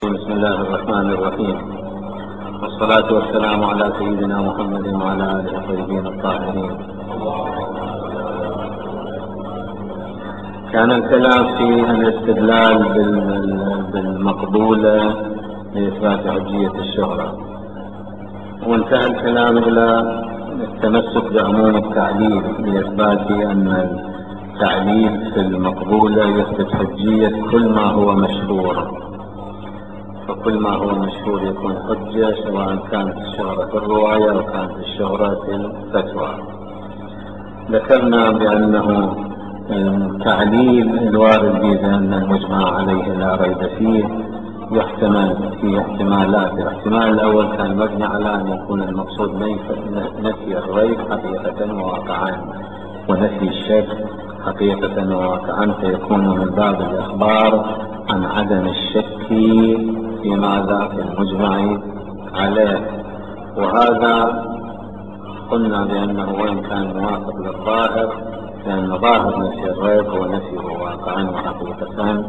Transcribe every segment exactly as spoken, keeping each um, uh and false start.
بسم الله الرحمن الرحيم، والصلاة والسلام على سيدنا محمد وعلى آله الطيبين الطاهرين. كان الكلام في الاستدلال بالمقبولة لإثبات حجية الشهرة، وانتهى الكلام إلى التمسك بعموم التعليل لإثبات أن التعليل في المقبولة يثبت حجية كل ما هو مشهور، فكل ما هو مشهور يكون حجة، سواء كانت الشهرة في الرواية أو كانت الشهرة في الفتوى. ذكرنا بأنه التعليل الوارد به بأن المجمع عليه لا ريب فيه يحتمل فيه احتمالات. الاحتمال الأول كان مبني على أن يكون المقصود نفي الريب حقيقة وواقعا، ونفي الشك حقيقة وواقعا، فيكون من باب الإخبار عن عدم الشك في ماذا في المجمع عليه. وهذا قلنا بأنه وإن كان موافق للظاهر، لأن ظاهر نفي الريب هو نفيه واقعا وحقيقة،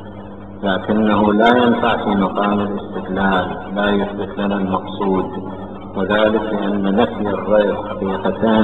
لكنه لا ينفع في مقام الاستدلال، لا يثبت لنا المقصود، وذلك لأن نفي الريب حقيقة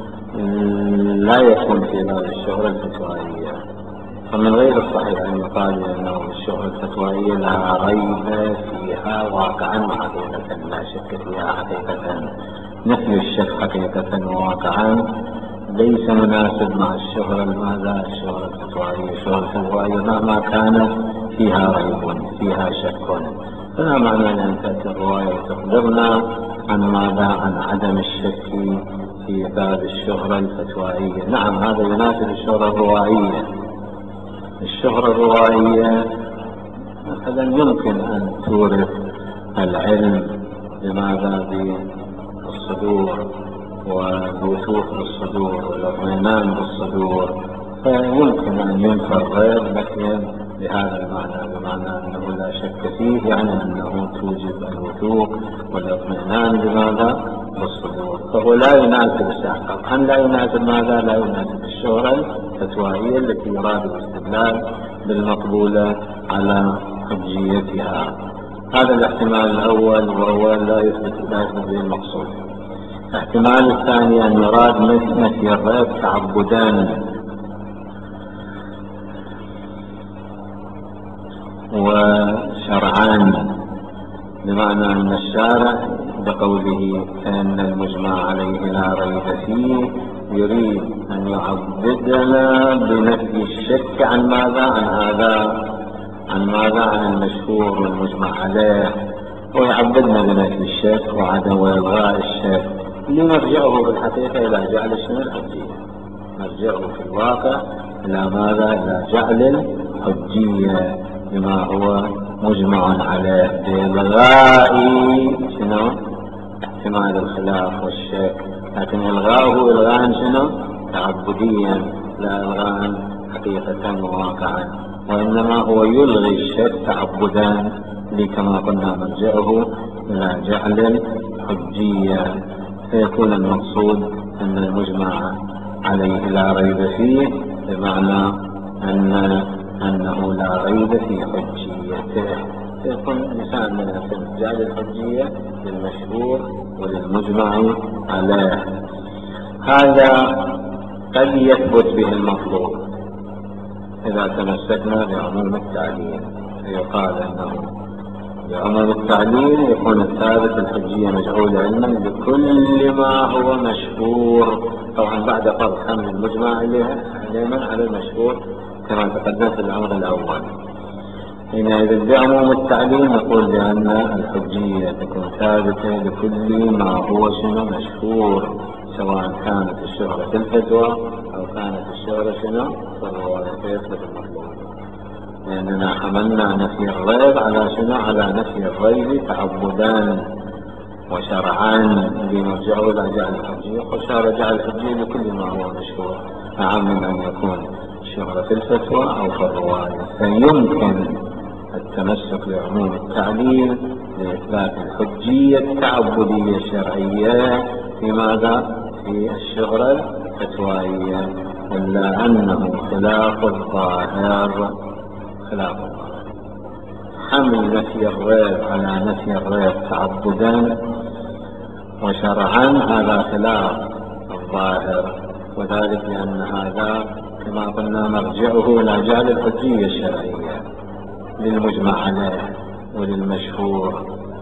لا يكون في باب الشهرة الفتوائية. فمن غير الصحيح أن يقال بأنه الشهرة الفتوائية لا ريب فيها واقعا وحقيقة، لا شك فيها حقيقة. نفي الشك حقيقة وواقعا ليس مناسب مع الشهرة ماذا الشهرة الفتوائية. الشهرة الفتوائية مهما كانت فيها ريب فيها شك، فلا معنى لأن تأتي الرواية وتخبرنا عن ماذا عن عدم الشك في باب الشهرة الفتوائية. نعم، هذا يناسب الشهرة الروائية. الشهرة الروائية مثلا يمكن أن تورث العلم بماذا بالصدور والوثوق بالصدور والاطمئنان بالصدور، فيمكن أن ينفى الريب نفيا بهذا المعنى، بمعنى أنه لا شك فيه، يعني أنه توجب الوثوق والاطمئنان بماذا بالصدور، فهو لا يناسب السحق. أن لا يناسب ماذا لا يناسب الشهرة الفتوائية التي يراد الاستدلال بالمقبولة على حجيتها. هذا الاحتمال الأول، وهو لا يثبت لا يثبت به المقصود. الاحتمال الثاني أن يراد نفي الريب تعبدا وشرعا، بمعنى أن الشارع بقوله أن المجمع عليه لا ريب فيه يريد أن يعبدنا بنفي الشك عن ماذا عن هذا عن ماذا عن المشهور والمجمع عليه، ويعبدنا بنفي الشك وعدم وإلغاء الشك، لنرجعه في الحقيقة إلى جعل شنو الحجية. نرجعه في الواقع إلى ماذا إلى جعل الحجية بما هو مجمع عليه، بإلغاء شنو احتمال الخلاف والشك، لكن إلغاؤه إلغاء شنو تعبديا، لا إلغاء حقيقة وواقعا، وإنما هو يلغي الشك تعبدا، كما قلنا نرجعه إلى جعل الحجية، فيكون المقصود أن المجمع عليه لا ريب فيه بمعنى أن أنه لا ريب في حجيته، فيكون لسان من جعل الحجية للمشهور وللمجمع عليه. هذا قد يثبت به المطلوب إذا تمسكنا بعموم التعليل، فيقال أنه بعموم التعليل يكون الثابت الحجية مجعول علما بكل ما هو مشهور، طبعا بعد فرض حمل المجمع عليه علما على المشهور كما تقدم في الأمر الأول. حينئذ بعموم التعليل نقول بأن الحجية تكون ثابتة لكل ما هو شنو مشهور، سواء كانت الشهرة في الفتوى أو كانت الشهرة شنو في الرواية، فيثبت المطلوب، لأننا حملنا نفي الريب على شنو على نفي الريب تعبدا وشرعا، لنرجعه إلى جعل الحجية. وشار جعل الحجية لكل ما هو مشهور، أعم من أن يكون الشهرة في الفتوى أو في الرواية. فيمكن التمسك بعموم التعليل لإثبات الحجية التعبدية الشرعية في ماذا في الشهرة الفتوائية، إلا أنه خلاف الظاهر خلاف الظاهر. حمل نفي الريب على نفي الريب تعبدا وشرعا هذا خلاف الظاهر، وذلك لأن هذا كما قلنا مرجعه إلى جعل الحجية الشرعية للمجمع عليه وللمشهور،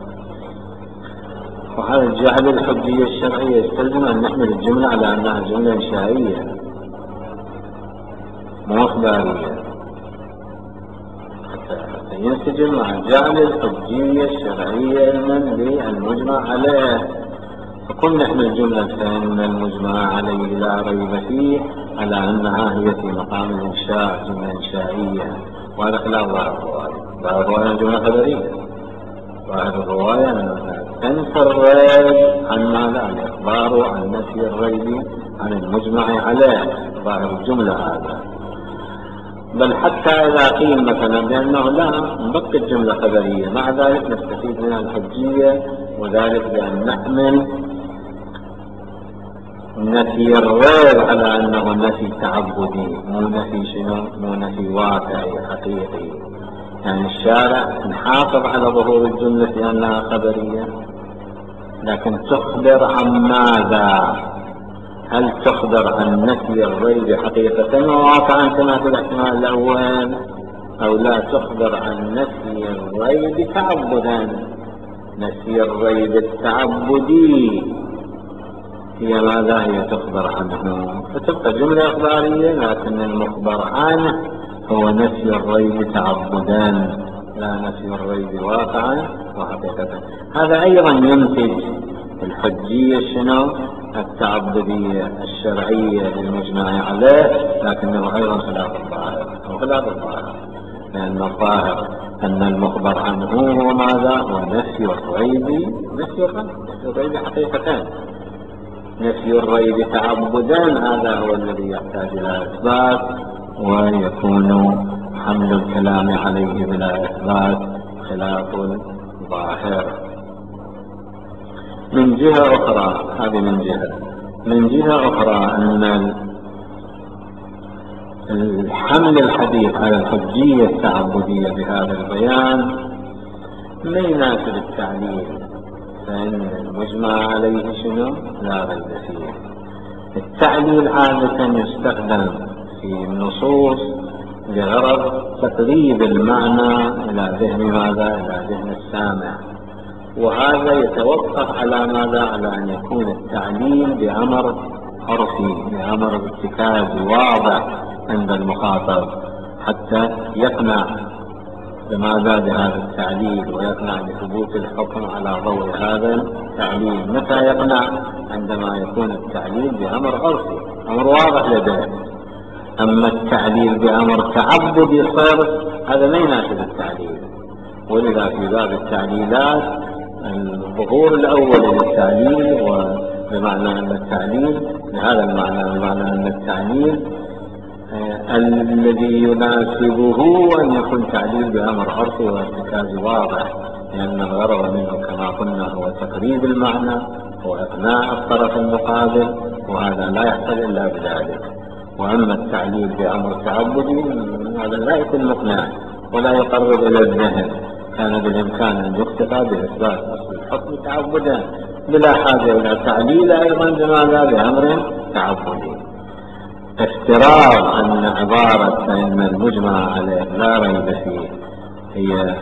وهذا جعل الحجية الشرعية يستلزم أن نحمل الجملة على أنها جملة إنشائية مو إخبارية حتى ينسجم مع جعل الحجية الشرعية للمجمع عليه. فكن نحمل جملة فإن المجمع عليه لا ريب فيه على أنها هي في مقام الإنشاء جملة إنشائية، وهذا خلاف ظاهر الرواية. ظاهر الرواية جملة خبرية، ظاهر الرواية أنها تنفي الريب عن ماذا؟ الإخبار عن نفي الريب عن المجمع عليه، ظاهر الجملة هذا. بل حتى إذا قيل مثلا بأنه لا نبقي الجملة خبرية، مع ذلك نستفيد منها الحجية، وذلك بأن نحمل نفي الريب على أنه نفي تعبدي مو نفي شنو؟ مو نفي واقعي حقيقي. يعني الشارع نحافظ على ظهور الجملة في أنها خبرية، لكن تخبر عن ماذا؟ هل تخبر عن نفي الريب حقيقة وواقعا كما في الاحتمال الأول، أو لا تخبر عن نفي الريب تعبدا؟ نفي الريب التعبدي هي ماذا؟ هي تخبر عنه، فتبقى جملة إخبارية لكن المخبر عنه هو نفي الريب تعبدا لا نفي الريب واقعا وحقيقة. هذا أيضا ينتج الحجية شنو؟ التعبدية الشرعية للمجمع عليه، لكنه أيضا خلاف الظاهر أو خلاف الظاهر، لأن الظاهر أن المخبر عنه هو ماذا؟ هو نفي الريب نفي الريب نفي الريب حقيقة. نفي الريب تعبدا هذا هو الذي يحتاج إلى إثبات، ويكون حمل الكلام عليه بلا إثبات خلاف ظاهر. من جهة أخرى، هذه من جهة من جهة أخرى أن الحمل الحديث على الحجية التعبدية بهذا البيان ما يناسب التعليل، فإن المجمع عليه شنو؟ لا ريب فيه. التعليل عادة يستخدم في النصوص لغرض تقريب المعنى إلى ذهن ماذا؟ إلى ذهن السامع، وهذا يتوقف على ماذا؟ على أن يكون التعليل بأمر عرفي، بأمر ارتكازي واضح عند المخاطب، حتى يقنع بماذا؟ بهذا التعليل، ويقنع بثبوت الحكم على ضوء هذا التعليل. متى يقنع؟ عندما يكون التعليل بأمر عرفي، أمر واضح لديه. أما التعليل بأمر تعبدي صرف هذا ما يناسب التعليل. ولذا في باب التعليلات الظهور الأول للتعليل، وبمعنى أن التعليل بهذا المعنى، بمعنى أن التعليل آه الذي يناسبه أن يكون تعليل بأمر عرفي وارتكاز واضح، لأن الغرض منه كما قلنا هو تقريب المعنى وإقناع الطرف المقابل، وهذا لا يحصل إلا بذلك. وأما التعليل بأمر تعبدي هذا لا يكون مقنع ولا يقرب إلى الذهن، كان بالإمكان أن يكتفى بإثبات أصل الحكم تعبدا بلا حاجة إلى تعليل أيضا بماذا؟ بأمر تعبدي. افتراض أن عبارة فإن المجمع عليه لا ريب فيه هي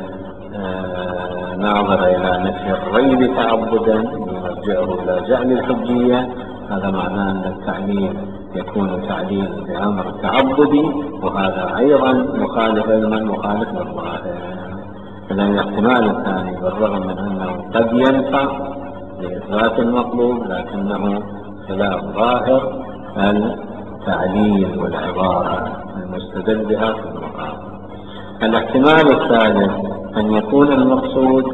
آه ناظرة إلى نفي الريب تعبدا يرجعه إلى جعل الحجية، هذا معناه أن التعليل يكون تعليل بأمر تعبدي، وهذا أيضا مخالف علما مخالف للظاهر. إذن الاحتمال الثاني بالرغم من أنه قد ينفع لإثبات المطلوب لكنه خلاف ظاهر التعليل والعبارة المستدل بها في المقام. الاحتمال الثالث أن يكون المقصود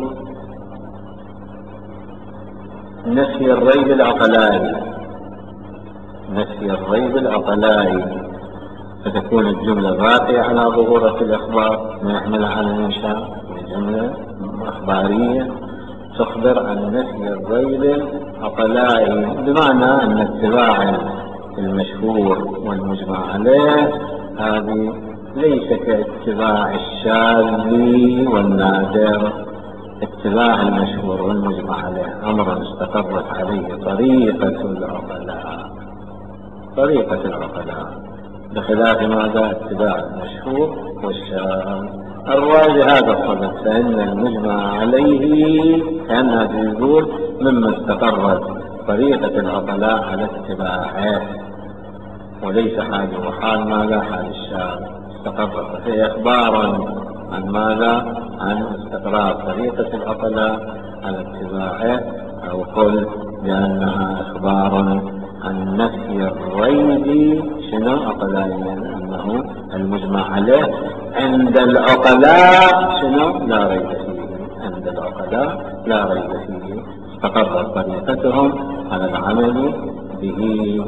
نفي الريب العقلائي، نفي الريب العقلائي، فتكون الجملة باقية على ظهورة الإخبار ما يحملها على الإنشاء، جملة أخبارية تخبر عن نفي الريب العقلائي، بمعنى أن اتباع المشهور والمجمع عليه هذه ليس كاتباع الشاذ والنادر. اتباع المشهور والمجمع عليه أمر استقرت عليه طريقة العقلاء طريقة العقلاء بخلاف ماذا؟ اتباع المشهور والشاذ. الراجح هذا الصدد، فإن المجمع عليه كأنها يقول مما استقرت طريقة العقلاء على اتباعه، وليس حال وحال ماذا؟ حال الشاذ. استقرت فيه إخبارا عن ماذا؟ عن استقرار طريقة العقلاء على اتباعه، أو قل بأنها إخبار عن نفي الريب شنو عقلائيا، أنه المجمع عليه عند العقلاء شنو؟ لا ريب فيه. عند العقلاء لا ريب فيه، استقرت طريقتهم على العمل به.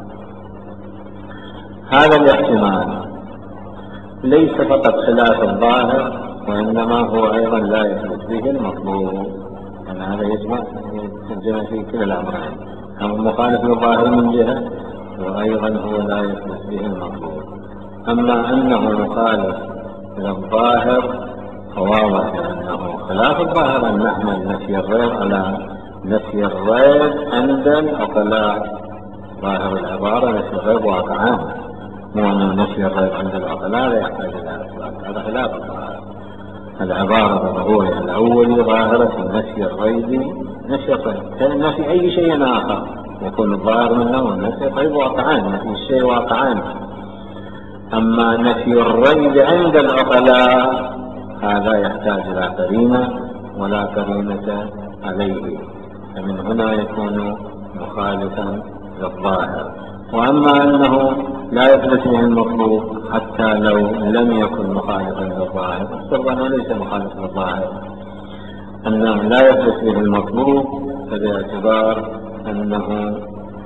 هذا الاحتمال ليس فقط خلاف الظاهر، وإنما هو أيضا لا يثبت به المطلوب. أن هذا يجمع يجمع في كل الأمرين، هو مخالف للظاهر من جهة، وأيضا هو لا يثبت به المطلوب. أما أنه مخالف للظاهر فواضح أنه خلاف الظاهر أن نحمل نفي الريب على نفي الريب عند العقلاء. ظاهر العبارة نفي الريب واقعان، مو أن نفي الريب عند العقلاء لا يحتاج إلى إثبات، هذا خلاف الظاهر. العبارة بظهورها الأول ظاهرة نفي الريب نفي الريب كنفي أي شيء آخر، يكون الظاهر منه والنفي الريب واقعان، نفي الشيء واقعان. أما نفي الريب عند العقلاء هذا يحتاج إلى قرينة، ولا قرينة عليه، فمن هنا يكون مخالفا للظاهر. وأما أنه لا يثبت به المطلوب حتى لو لم يكن مخالفا للظاهر، افترض أنه ليس مخالفا للظاهر، أنه لا يثبت به المطلوب، فباعتبار أنه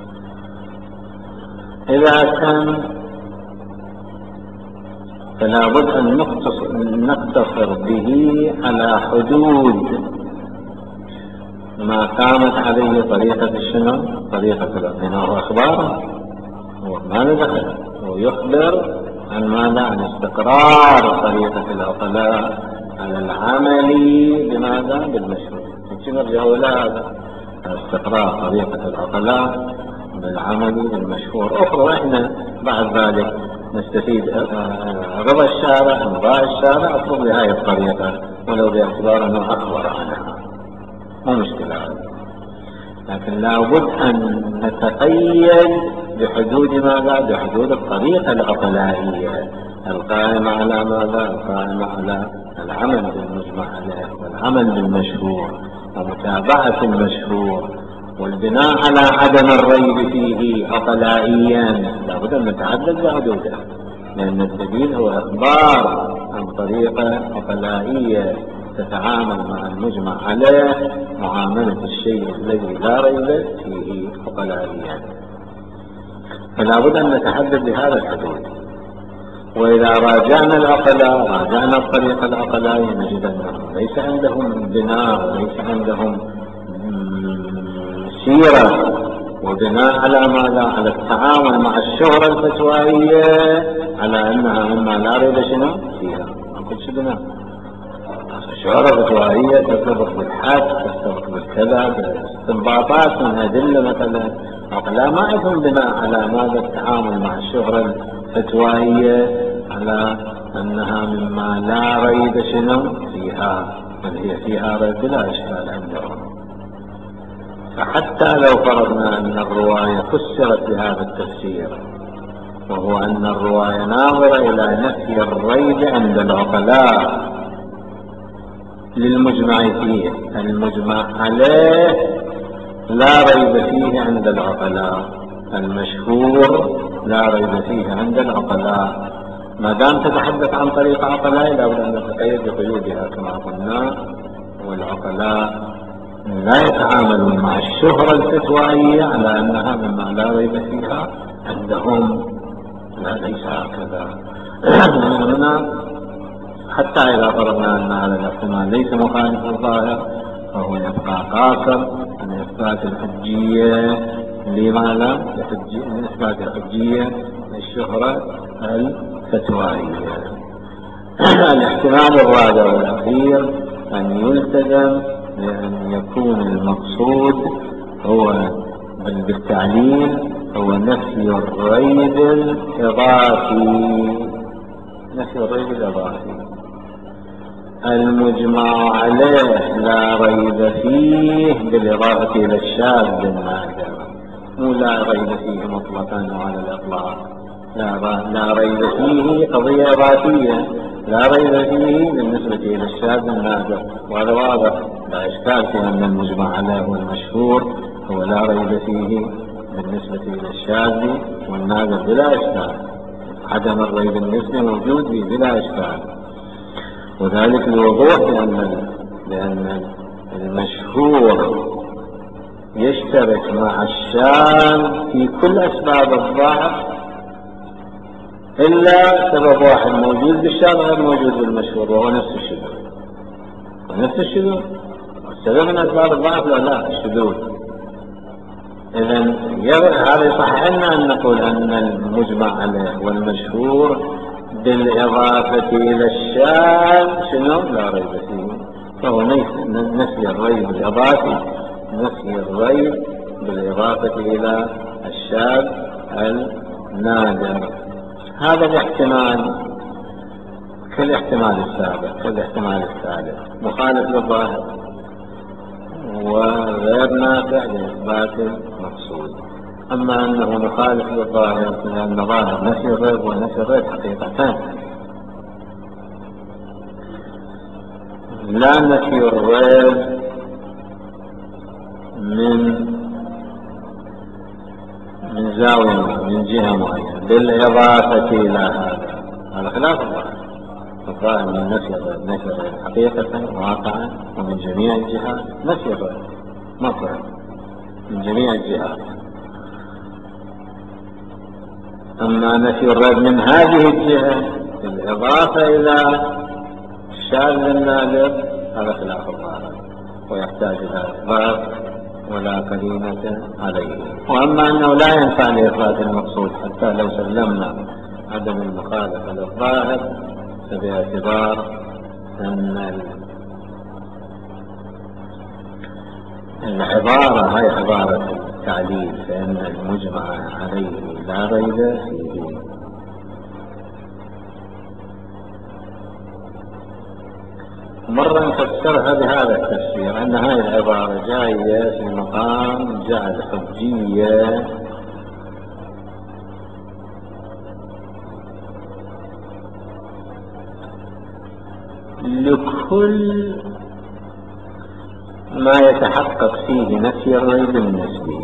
إذا كان فلا بد أن نقتصر به على حدود ما قامت عليه طريقة الشنو؟ طريقة الأمين. هو أخبار، هو ما ندخل، هو يخبر عن ماذا؟ عن استقرار طريقة العقلاء على العمل بماذا؟ بالمشروع. نرجع إلى هذا استقرار طريقة العقلاء بالعمل بالمشهور. أخرى إحنا بعد ذلك نستفيد رضا الشارع امضاء الشارع أطلب بهذه الطريقة ولو باعتبار أنه أخبر عنها، مو مشكلة. لكن لا بد أن نتقيد بحدود ماذا؟ بحدود الطريقة العقلائية القائمة على ماذا؟ القائمة على العمل بالمجمع عليه والعمل بالمشهور ومتابعة المشهور والبناء على عدم الريب فيه عقلائيا. لا بد أن نتعدد بحدوده، لأن الدليل هو إخبار عن طريقة عقلائية تتعامل مع المجمع عليه معاملة الشيء الذي لا ريب فيه عقلائيا. فلا بد أن نتحدد بهذا الحدود. وإذا راجعنا العقلاء راجعنا الطريقة العقلائية نجد أنهم ليس عندهم بناء وليس عندهم سيرة وبناء على ماذا؟ على التعامل مع الشهرة الفتوائية على أنها مما لا ريب شنو فيها. ما كل بناء الشهرة الفتوائية ترتبط بالحد، ترتبط بالكذا، باستنباطات من أدلة مثلا. عقلاء ما عندهم بناء على ماذا؟ التعامل مع الشهرة الفتوائية على أنها مما لا ريب شنو فيها، بل هي فيها ريب بلا إشكال عندهم. فحتى لو فرضنا أن الرواية فسرت بهذا التفسير، وهو أن الرواية ناظرة إلى نفي الريب عند العقلاء للمجمع فيه، المجمع عليه لا ريب فيه عند العقلاء، المشهور لا ريب فيه عند العقلاء. ما دام تتحدث عن طريقة عقلاء لا بد أن نتقيد بقيودها كما قلنا. والعقلاء لا يتعاملون مع الشهرة الفتوائية على أنها مما لا ريب فيها عندهم، لا ليس هكذا. من هنا حتى إذا فرضنا أن هذا الاحتمال ليس مخالف الظاهر فهو يبقى قاصر عن إثبات الحجية. لماذا؟ لإثبات الحجية للشهرة فتوائية. الاحتمال الرابع والأخير أن يلتزم بأن يكون المقصود هو بالتعليل هو نفي الريب الإضافي، نفي الريب الإضافي المجمع عليه لا ريب فيه بالإضافة إلى الشاذ النادر، مو لا ريب فيه مطلقا وعلى الإطلاق، لا, لا ريب فيه قضية إضافية، لا ريب فيه بالنسبة إلى الشاذ النادر، وهذا واضح لا إشكال في أن المجمع عليه والمشهور هو لا ريب فيه بالنسبة إلى الشاذ والنادر بلا إشكال، عدم الريب النسبي موجود به بلا إشكال، وذلك لوضوح بأن لأن المشهور يشترك مع الشاذ في كل أسباب الضعف إلا سبب واحد موجود بالشاذ غير موجود بالمشهور، وهو نفس الشذوذ، ونفس الشذوذ السبب من أسباب الضعف لا لا الشذوذ. إذن هذا يصح لنا أن نقول أن المجمع عليه والمشهور بالإضافة إلى الشاذ شنو لا ريب فيه، فهو نفي الريب الإضافي، نفي الريب بالإضافة إلى الشاذ النادر. هذا الاحتمال كالاحتمال السابق كالاحتمال الثالث مخالف للظاهر وغير نافع لإثبات المقصود. أما أنه مخالف للظاهر لأن ظاهر نفي الريب ونفي الريب حقيقتان، لا نفي الريب من من زاوية من جهة معينة بالإضافة إلى هذا، هذا خلاف الظاهر. الظاهر من نفي الريب نفي الريب حقيقة واقعا ومن جميع الجهات، نفي الريب مطلق من جميع الجهات. أما نفي الريب من هذه الجهة بالإضافة إلى الشاذ النادر هذا خلاف الظاهر ويحتاج إلى إثبات ولا قرينة عليه. وأما أنه لا ينفع لإثبات المقصود حتى لو سلمنا عدم المخالفة للظاهر، فباعتبار أن العبارة هي عبارة التعليل فإن المجمع عليه لا ريب فيه. مرة نفسرها بهذا التفسير أن هذه العبارة جاية في مقام جعل حجية لكل ما يتحقق فيه نفي الريب النسبي.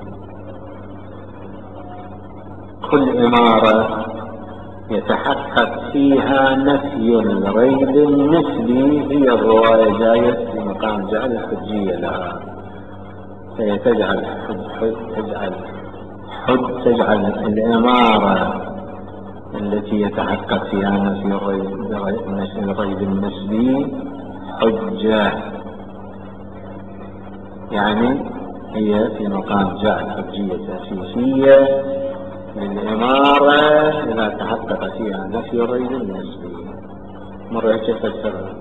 كل إمارة يتحقق فيها نفي الريب النسبي هي الرواية جاية في مقام جعل الحجية لها، فهي تجعل حج تجعل حج تجعل الإمارة التي يتحقق فيها نفي الريب الريب النسبي حجة، يعني هي في مقام جعل حجية تأسيسية للإمارة إذا تحقق فيها نفي الريب النسبي. مرة هيك تفسرها.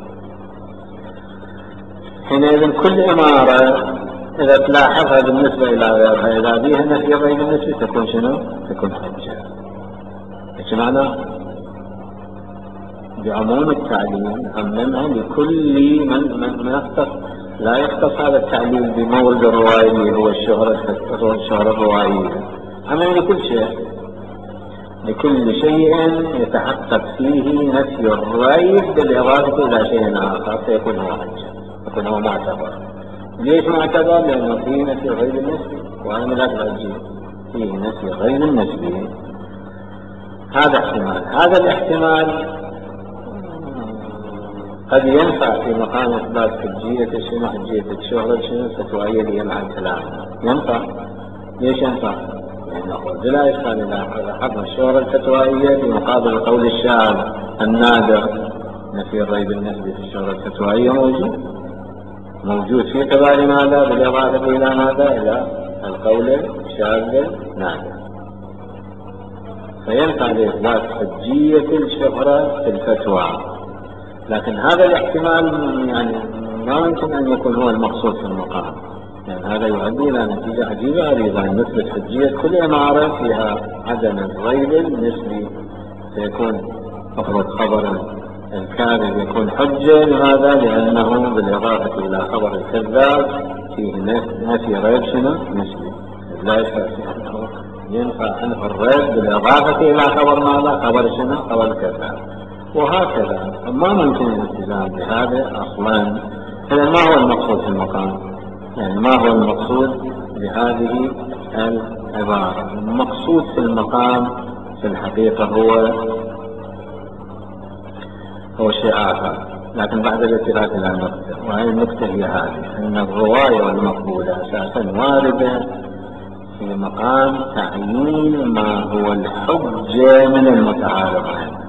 حينئذ كل إمارة إذا تلاحظها بالنسبة إلى غيرها إذا بيها نفي الريب النسبي تكون شنو؟ تكون حجة. ايش معنى؟ بعموم التعليل عممها لكل من من, من يختص، لا يختص هذا التعليل بمورد الرواية اللي هو الشهرة الشهرة الروائية، عمم لكل شيء، لكل شيء يتحقق فيه نفي الريب بالإضافة إلى شيء آخر فيكون هو حجة، يكون هو معتبر. ليش معتبر؟ لأنه فيه نفي الريب النسبي، وأنا ملاك الحجة فيه نفي الريب النسبي. هذا احتمال. هذا الاحتمال قد ينفع في مقام إثبات حجية شنو حجية الشهرة شنو الفتوائية اللي مع الكلام ينفع. ليش ينفع؟ لأنه بلا إشكال إلى حظ الشهرة الفتوائية في مقابل قول الشاذ النادر نفي الريب النسبي في الشهرة الفتوائية موجود موجود في قبال ماذا؟ بالإضافة إلى ماذا؟ إلى القول الشاذ النادر. فينفع لإثبات حجية الشهرة في الفتوى. لكن هذا الاحتمال يعني ما يمكن أن يكون هو المقصود في المقام، يعني هذا يؤدي إلى نتيجة عجيبة غريبة، أن نثبت حجية كل إمارة فيها عدم الريب النسبي، فيكون مفروض خبر الكاذب يكون حجة. لماذا؟ لأنه بالإضافة إلى خبر الكذاب فيه نفي ريب شنو؟ نسبي، لا يشفع فيه أنه ينفع عنه الريب بالإضافة إلى خبر ماذا؟ خبر شنو؟ خبر الكذاب. وهكذا ما ممكن الالتزام بهذا أصلا. إذا ما هو المقصود في المقام؟ يعني ما هو المقصود بهذه العبارة؟ المقصود في المقام في الحقيقة هو هو شيء آخر، لكن بعد الالتفات إلى النقطة، وهي النقطة هي هذه: أن الرواية والمقبولة أساسا واردة في مقام تعيين ما هو الحجة من المتعارضين،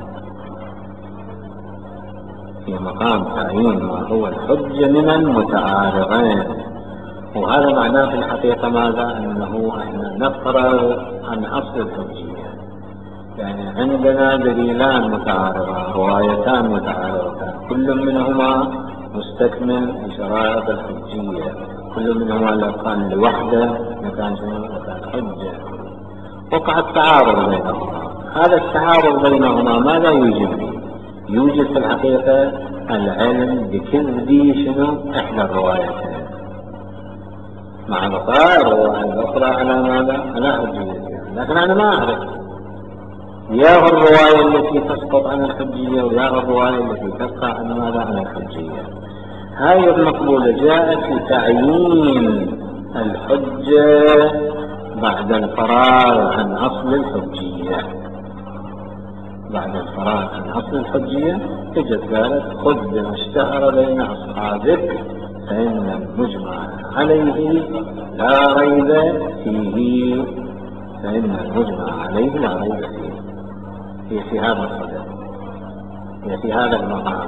في مقام تعيين ما هو الحجة من المتعارضين. وهذا معناه في الحقيقة ماذا؟ أنه احنا نفرغ عن أصل الحجية. يعني عندنا دليلان متعارضان، روايتان متعارضتان، كل منهما مستكمل لشرائط الحجية، كل منهما لو كان لوحده لكان شنو؟ لكان حجة. وقع التعارض بينهما. هذا التعارض بينهما ماذا يوجد؟ يوجد في الحقيقة العلم بكذب شنو؟ إحدى الروايتين مع بقاء الرواية الأخرى على ماذا؟ على حجيتها. لكن أنا ما أعرف يا الرواية التي تسقط عن الحجية ويا الرواية التي تبقى عن ماذا؟ عن الحجية. هذه المقبولة جاءت لتعيين الحجة بعد الفراغ عن أصل الحجية. بعد الفراغ عن أصل الحجية اجت قالت: خذ بما اشتهر بين أصحابك فإن المجمع عليه لا ريب فيه، فإن المجمع عليه لا ريب فيه. هي في هذا الصدد، هي في هذا المقام.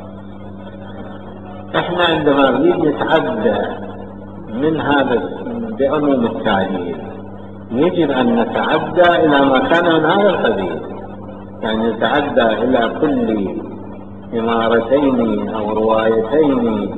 احنا عندما نريد نتعدى من هذا بعموم التعليل يجب أن نتعدى إلى ما كان من هذا القبيل، يعني نتعدى إلى كل إمارتين أو روايتين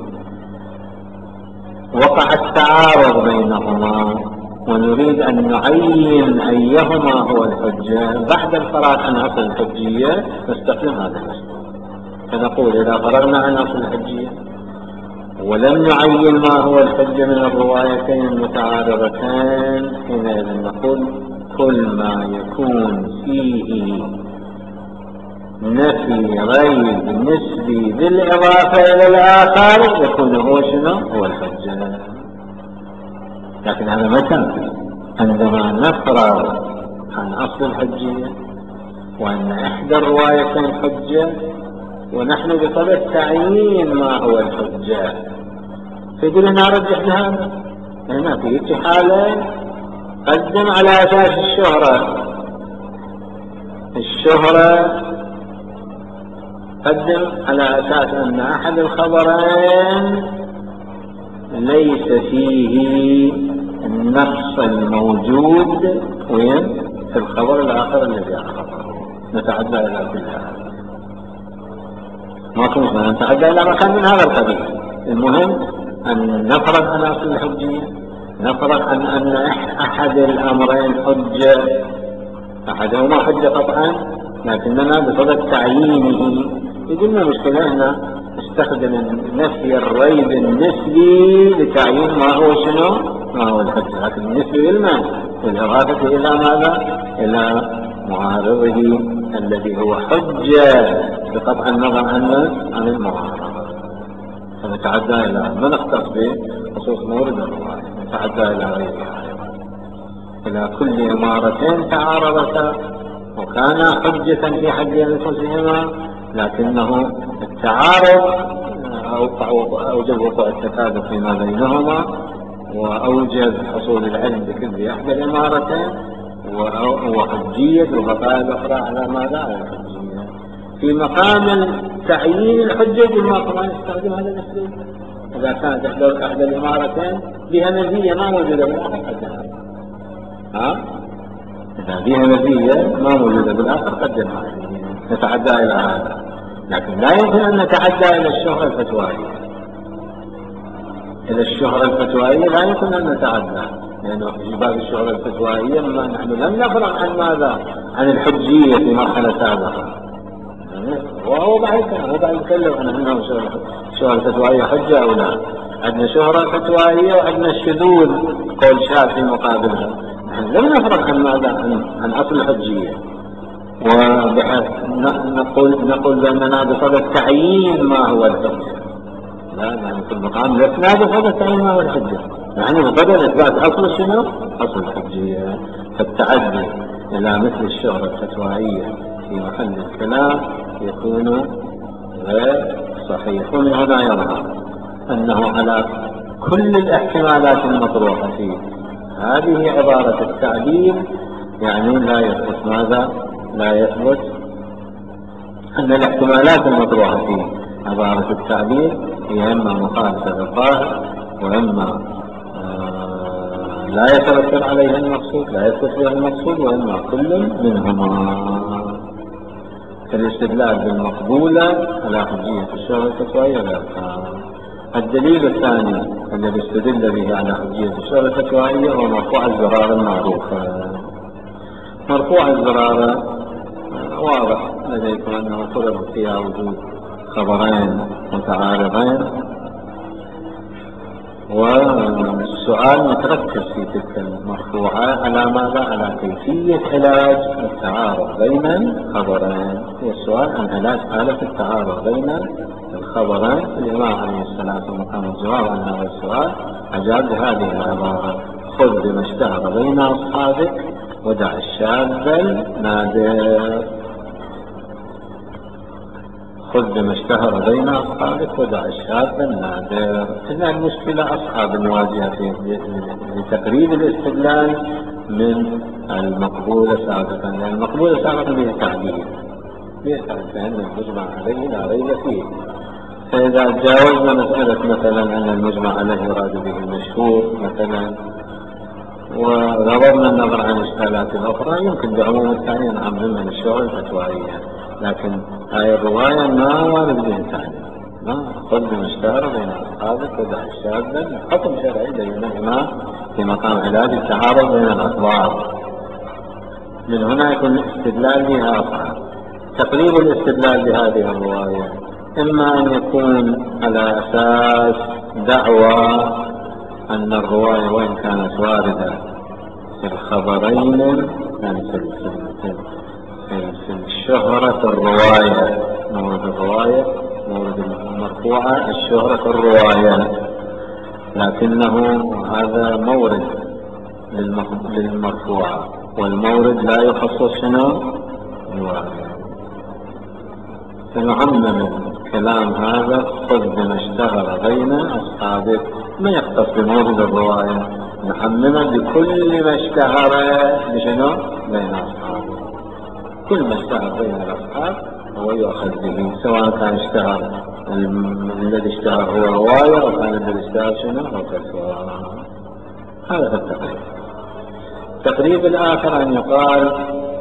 وقع التعارض بينهما ونريد أن نعين أيهما هو الحجة. بعد الفراغ عن أصل الحجية نستخدم هذا الأسلوب، فنقول إذا فرغنا عن أصل الحجية ولم نعين ما هو الحجة من الروايتين المتعارضتين، حينئذ نقول كل ما يكون فيه نفي ريب نسبي بالإضافة إلى الآخر يكون هو شنو؟ هو الحجة. لكن هذا متى؟ عندما نفرغ عن أصل الحجية وأن إحدى الروايتين حجة ونحن بصدد تعيين ما هو الحجة، فيقول لنا رجح هذا. هنا في حالة قدم على أساس الشهرة، الشهرة قدم على أساس أن أحد الخبرين ليس فيه النص الموجود وين؟ في الخبر الآخر الذي أخبره. نتعدى إلى كل هذا، ما كنا نتعدى إلى مكان من هذا القبيل. المهم أن نفرض عن أصل الحجية، نفرض عن أن أحد الأمرين حجة، أحدهما حجة قطعا، لكننا بصدد تعيينه يقولنا مشكلة هنا استخدم نفي الريب النسبي لتعيين ما هو شنو؟ ما هو الحجة، لكن النسبي بالمعنى بالإضافة إلى ماذا؟ إلى معارضه الذي هو حجة بقطع النظر عنه عن المعارضة. فنتعدى إلى ما نختص به خصوص مورد الرواية، نتعدى إلى غيرها أيضا، إلى كل إمارتين تعارضتا وكان حجة في حد أنفسهما، لكنه التعارض أوجب وقوع التكاذب فيما بينهما وأوجب حصول العلم بكذب إحدى الإمارتين وحجية البقايا الأخرى على ماذا؟ على الحجية. في مقام تعيين الحجة ما كمان يستخدم هذا الأسلوب. إذا كانت إحدى الإمارتين بها منهية ما موجودة بالآخر قدها، ها؟ إذا فيها مزية ما موجودة بالآخر قدمها، نتعدى إلى هذا. لكن لا يمكن أن نتعدى إلى الشهرة الفتوائية. إلى الشهرة الفتوائية لا يمكن أن نتعدى، لأنه في باب الشهرة الفتوائية ما نحن لم نفرغ عن ماذا؟ عن الحجية في مرحلة سابقة. وهو بعد هو بعد يتكلم عن أنه شهرة فتوائية حجة أو لا. عندنا شهرة فتوائية وعندنا الشذوذ قول شاذ في مقابلها. نحن لم نفرغ عن ماذا؟ عن, عن أصل الحجية، وبحيث نقول نقول بأننا بصدد تعيين ما هو الحجة. لا، نحن في المقام لسنا بصدد تعيين ما هو الحجة، نحن بصدد إثبات أصل شنو؟ أصل الحجية. فالتعدي إلى مثل الشهرة الفتوائية في محل الكلام يكون غير صحيح. ومن هنا يظهر أنه على كل الاحتمالات المطروحة فيه هذه عبارة التعديل، يعني لا يثبت ماذا؟ لا يثبت أن الاحتمالات المطروحة في عبارة التعديل هي إما مخالفة للظاهر، وإما آه لا يترتب عليها المقصود، لا يثبت بها المقصود، وإما كل منهما. الاستدلال بالمقبولة على حجية الشهرة الفتوائية غير تام. الدليل الثاني الذي استدل به على حجية الشهرة الفتوائية هو مرفوع الزرارة المعروفة. مرفوع الزرارة واضح لديكم أنه فرض فيها وجود خبرين متعارضين، والسؤال متركز في تلك المرفوعة على ماذا؟ على كيفية علاج التعارض بين الخبرين. هو السؤال عن علاج حالة التعارض بين الخبرين. الإمام عليه السلام في مقام الجواب عن هذا السؤال أجاب بهذه العبارة: خذ بما اشتهر بين أصحابك ودع الشاذ النادر. خذ بما اشتهر بين أصحابك ودع الشاذ النادر. إن المشكلة أصعب المواجهة لتقريب الاستدلال من المقبولة سابقا، لأن المقبولة سابقا بها تعديل، بها تعديل المجمع عليه لا ريب فيه. فإذا تجاوزنا مسألة مثلا أن المجمع عليه يراد به المشهور مثلا، وغضبنا النظر عن الإشكالات الأخرى، يمكن بعموم الثانية نعممها للشهرة الفتوائية، لكن هاي الرواية ما وارد به الثانية. ما خذ بما اشتهر بين أصحابك ودع الشاذ، حكم شرعي بين الإمام في مقام علاج التعارض بين الأخبار. من هنا يكون الاستدلال بها أصعب. تقريب الاستدلال بهذه الرواية إما أن يكون على أساس دعوى أن الرواية وإن كانت واردة في الخبرين، يعني في, في, في, في الشهرة الرواية، مورد الرواية مورد المرفوعة الشهرة الرواية، لكنه هذا مورد للمرفوعة، والمورد لا يخصص شنو؟ الواردة. فنعمم الكلام هذا: خذ بما اشتهر بين أصحابك، ما يختص بمورد الرواية، نعممه بكل ما اشتهر بشنو؟ بين أصحابك. كل ما اشتهر بين الأصحاب هو يؤخذ به، سواء كان اشتهر الذي اشتهر هو رواية، أو كان الذي اشتهر شنو؟ أو فتوى. هذا في التقريب. التقريب الآخر أن يقال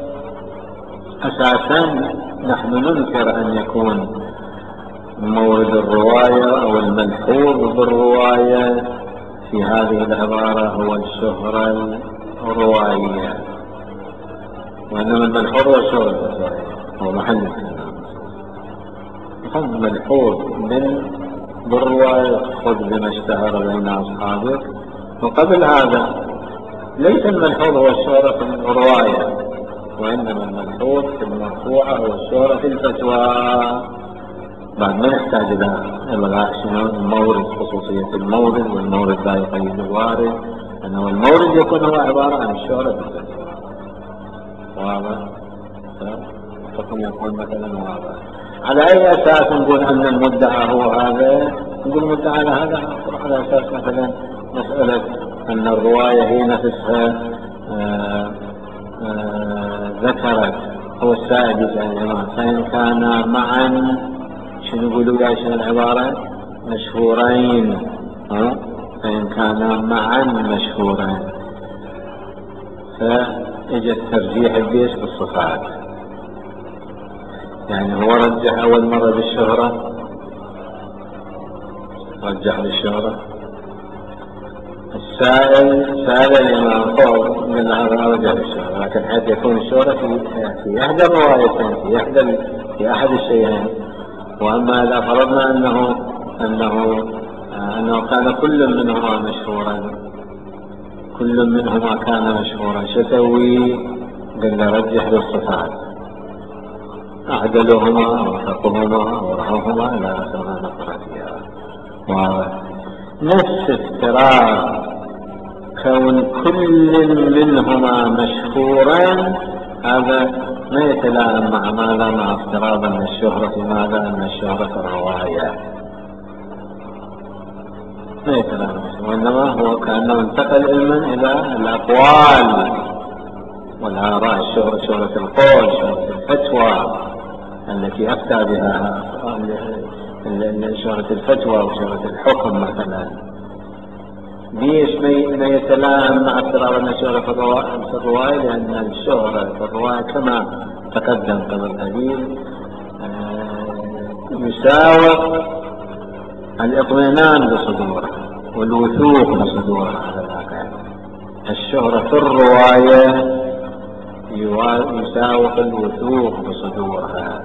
أساسا نحن ننكر أن يكون مورد الرواية أو الملحوظ بالرواية في هذه العبارة هو الشهرة الروائية، وإنما الملحوظ هو الشهرة الفتوائية، هو محل الكلام. هم ملحوظ من بالرواية: خذ بما اشتهر بين أصحابك. وقبل هذا ليس الملحوظ هو الشهرة في الرواية، وإنما الملحوظ في المرفوعة هو الشهرة في الفتوى. بعد ما نحتاج إلى إلغاء شنو؟ المورد، خصوصية المورد، والمورد لا يقيد الوارد، أنه المورد يكون هو عبارة عن الشهرة في الفتوى. واضح؟ فالحكم يكون مثلا واضح. على أي أساس نقول أن المدعى هو هذا؟ نقول المدعى على هذا على أساس مثلا مسألة أن الرواية هي نفسها آآ آآ ذكرت، هو السائد يسأل الإمام: فإن كان معا شنو يقولوا يا شنو العبارة؟ مشهورين. ها؟ فإن كان معا مشهورين، اجى الترجيح الديش بالصفات. يعني هو رجح اول مرة بالشهرة، رجح بالشهرة. السائل سأل الإمام فوق من هذا رجح بالشهرة، لكن حيث يكون الشهرة في في إحدى الروايتين، في إحدى في أحد الشيئين. وأما إذا فرضنا أنه أنه أنه كان كل منهما مشهورا، كل منهما كان مشهورا، شتوي قلنا رجح بالصفات، أعدلهما أو أوثقهما أو أرعاهما إلى آخر ما نقرأ فيها. واضح. نفس افتراض كون كل منهما مشهورا هذا ما يتلائم مع ماذا؟ مع افتراض أن الشهرة في ماذا؟ أن الشهرة في الرواية ما يتلائم، وإنما هو كأنه انتقل علما إلى الأقوال والآراء. الشهرة شهرة القول، شهرة الفتوى التي أفتى بها، شهرة الفتوى وشهرة الحكم مثلا. ليش ما يتلائم مع افتراض أن الشهرة في الرواية؟ لأن الشهرة في الرواية كما تقدم قبل قليل يساوي الإطمئنان بصدورها والوثوق بصدورها على الأقل. الشهرة في الرواية يساوي الوثوق بصدورها.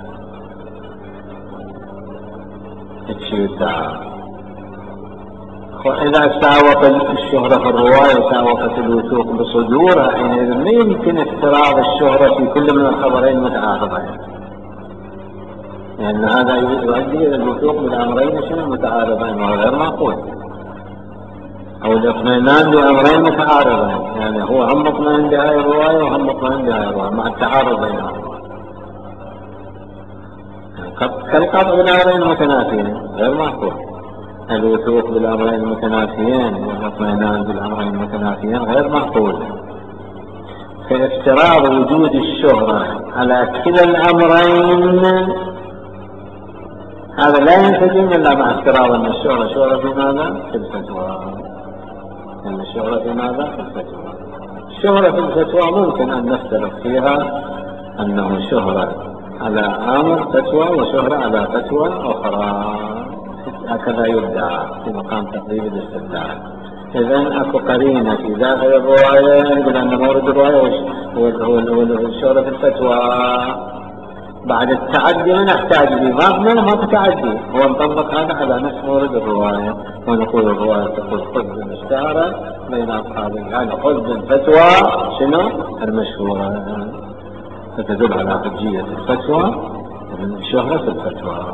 وإذا ساوت الشهرة في الرواية وساوت الوثوق بصدورها، حينئذ ما يمكن افتراض الشهرة في كل من الخبرين متعارضين، لأن يعني هذا يؤدي إلى الوثوق بالأمرين شنو متعارضين، وهذا غير معقول. أو الاطمئنان بأمرين متعارضين، يعني هو هم مطمئن بهاي الرواية وهم مطمئن بهاي الرواية مع التعارض بينهما، كالقطع بالأمرين متنافيين غير معقول. الوثوق بالأمرين المتنافيين والاطمئنان بالأمرين المتنافيين غير معقول. فافتراض وجود الشهرة على كلا الأمرين هذا لا ينسجم إلا مع افتراض أن الشهرة شهرة في ماذا؟ في الفتوى. أن الشهرة في ماذا؟ في الفتوى. الشهرة في الفتوى ممكن أن نفترض فيها أنه شهرة على أمر فتوى وشهرة على فتوى أخرى، هكذا يبدأ في مقام تقريب الاستدلال. إذن أكو قرينة في داخل الرواية يقول أن مورد الرواية والشهرة في الفتوى. بعد التعدي ما نحتاج به، ما ما تتعدي، هو نطبق هذا على نفس مورد الرواية ونقول الرواية تقول خذ بالمشتهرة بين أصحابه، يعني خذ بالفتوى شنو المشهورة، فتدل على حجية الفتوى والشهرة في الفتوى.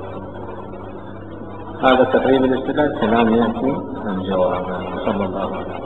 هذا تقريب الاستدلال، كلام يأتي عن جوابه. صلى الله عليه وسلم.